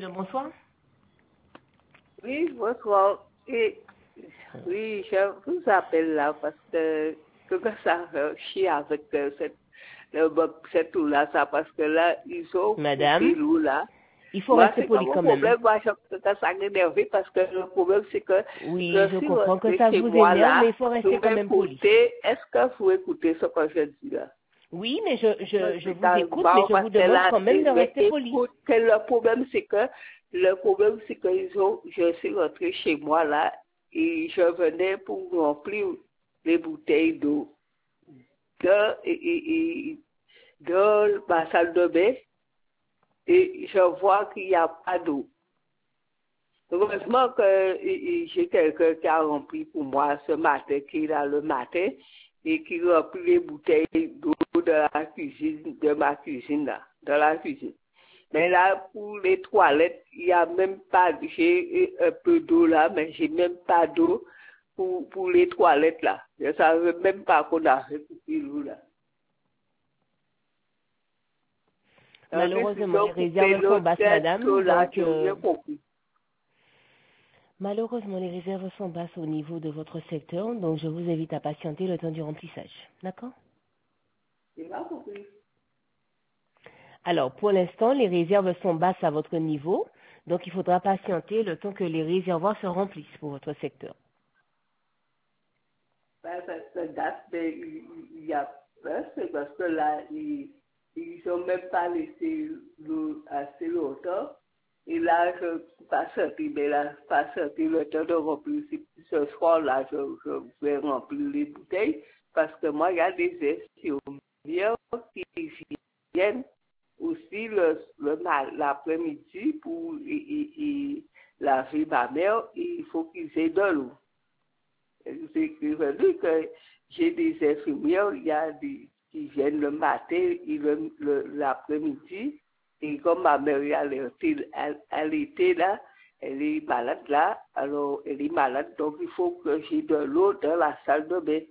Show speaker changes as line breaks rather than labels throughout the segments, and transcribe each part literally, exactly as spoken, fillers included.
le bonsoir.
Oui, bonsoir. Et, oui, je vous appelle là parce que, que ça fait chier avec euh, cette, le, cette là, ça, parce que là, ils ont
Madame,
l'eau là.
il faut
Moi,
rester
c'est
poli
comme
quand
un
même.
problème, moi, je que ça m'énerve parce que le problème, c'est que
Oui,
je
je
suis
comprends que
rentrée
ça
chez
vous
moi
énerve, mais
là,
il faut rester
vous
quand même poli.
m'écoutez, est-ce que vous écoutez ce que je dis là?
Oui, mais je, je, je vous écoute,
Bon,
mais je
parce
vous
que
demande
là,
quand même de
mais
rester poli.
écoute, que le problème, c'est que, le problème, c'est que ils ont, je suis rentrée chez moi là, et je venais pour remplir les bouteilles d'eau de, et, et, et, de ma salle de bain, et je vois qu'il n'y a pas d'eau. Heureusement que et, et, j'ai quelqu'un qui a rempli pour moi ce matin, qui est là le matin, et qui remplit les bouteilles d'eau de la cuisine, de ma cuisine là, de la cuisine. Mais là, pour les toilettes, il n'y a même pas, j'ai un peu d'eau là, mais j'ai même pas d'eau pour, pour les toilettes là. Je ne savais même pas qu'on a récupéré l'eau là.
Malheureusement, les réserves sont basses, madame, donc... Euh... Malheureusement, les réserves sont basses au niveau de votre secteur, donc je vous invite à patienter le temps du remplissage. D'accord?
J'ai pas compris.
Alors, pour l'instant, les réserves sont basses à votre niveau, donc il faudra patienter le temps que les réservoirs se remplissent pour votre secteur.
Ben, ça, ça date, mais il y a ben, c'est parce que là, ils n'ont même pas laissé l'eau assez longtemps. Et là, je ne suis pas sorti, mais là, je ne suis pas sorti le temps de remplir. Ce soir-là, je, je vais remplir les bouteilles parce que moi, il y a des infirmières qui viennent aussi le, le, l'après-midi pour et, et, et laver ma mère. Et il faut qu'ils aient de l'eau. C'est que j'ai des infirmières, il y a des qui viennent le matin et le, le, l'après-midi. Et comme ma mère elle, elle, elle était là, elle est malade là, alors elle est malade, donc il faut que j'ai de l'eau dans la salle de bain.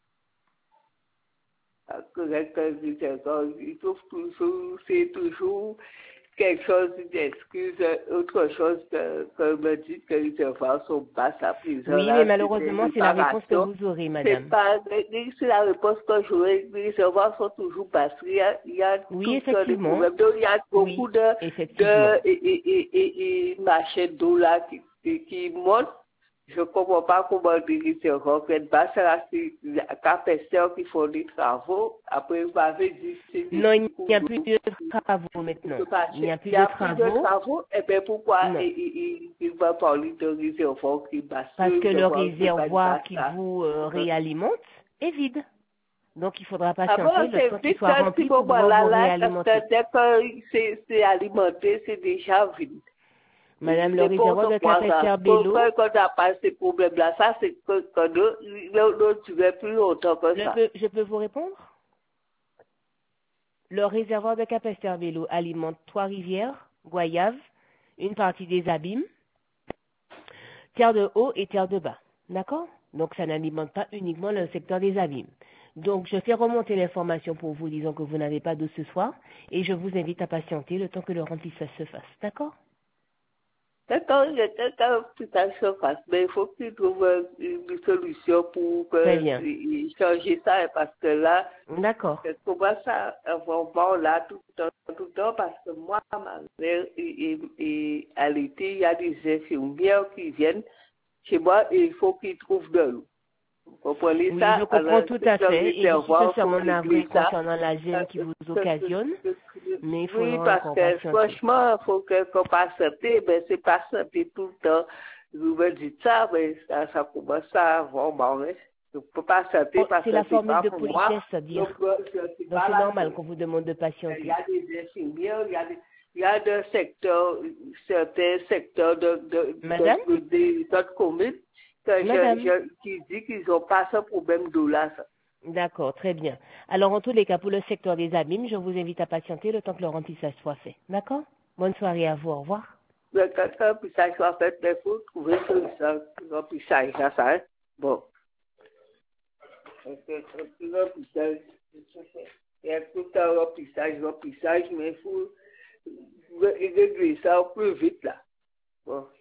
Il trouve toujours, c'est toujours quelque chose d'excuse, autre chose que, que me dit que les enfants sont basses à prison.
Oui,
là,
mais malheureusement, c'est la réponse que vous aurez, madame.
C'est pas, c'est la réponse que j'aurai. Les enfants sont toujours basses. Il y a, il y a
oui,
tout des problèmes. Donc, il y a beaucoup
oui,
de, de et, et, et, et, et machines d'eau là qui, qui, qui montent. Je ne comprends pas comment les enfants fait basse. C'est la capacité qui font des travaux. Après, vous m'avez dit c'est
non, il n'y a plus de travaux maintenant. Il n'y a plus de travaux.
de travaux. Et bien, pourquoi
non.
il, il, il va parler de réservoir qui basse?
Parce que le réservoir qui vous euh, réalimente est vide. Donc, il faudra patienter ah bon, le temps qu'il soit rempli pour pouvoir
là,
vous
là,
réalimenter.
Dès que c'est, c'est alimenté, c'est déjà vide.
Madame, le réservoir de Capesterre-Belle-Eau...
Quand on n'a pas ces problèmes-là, ça, c'est que quand on tu veux plus longtemps que ça.
Peux, je peux vous répondre? Le réservoir de Capesterre-Belle-Eau alimente Trois-Rivières, Goyave, une partie des Abîmes, Terre de haut et Terre de bas. D'accord? Donc, ça n'alimente pas uniquement le secteur des Abîmes. Donc, je fais remonter l'information pour vous disant que vous n'avez pas d'eau ce soir et je vous invite à patienter le temps que le remplissage se fasse. D'accord?
D'accord, il y a un petit surface, mais il faut qu'il trouve une solution pour que, changer ça parce que là,
d'accord.
Je commence à avoir là tout le temps, tout le temps parce que moi, ma mère, et, et, à l'été, il y a des infirmières qui viennent chez moi et il faut qu'ils trouvent de l'eau. Vous comprenez
oui,
ça?
je comprends
alors,
tout à fait et je suis sincèrement navrée concernant la gêne qui vous occasionne, mais il faudra
oui, parce
encore
que
patienter.
franchement, il faut qu'on passe santé, mais c'est pas santé tout le temps. Vous me dites ça, mais ça, ça commence à avoir mal, hein. Je ne peux pas santé
oh,
parce
c'est
que
la formule
pas
de
pour
politesse,
moi.
dire.
Donc,
Donc c'est normal qu'on vous demande de patienter.
Il y a des infirmières, il y a des, il y a des secteurs, certains secteurs de, de,
Madame?
de, de, d'autres communes que
Madame?
Je, je, qui disent qu'ils n'ont pas ce problème d'eau là.
D'accord, très bien. Alors en tous les cas, pour le secteur des abîmes, je vous invite à patienter le temps que le remplissage soit fait. D'accord? Bonne soirée à vous, au revoir.
Le temps que le remplissage soit fait, il faut trouver solution le remplissage, ça, ça, hein? Bon. Le remplissage, il y a tout un remplissage, remplissage, mais il faut il réduit ça au plus vite là. Bon,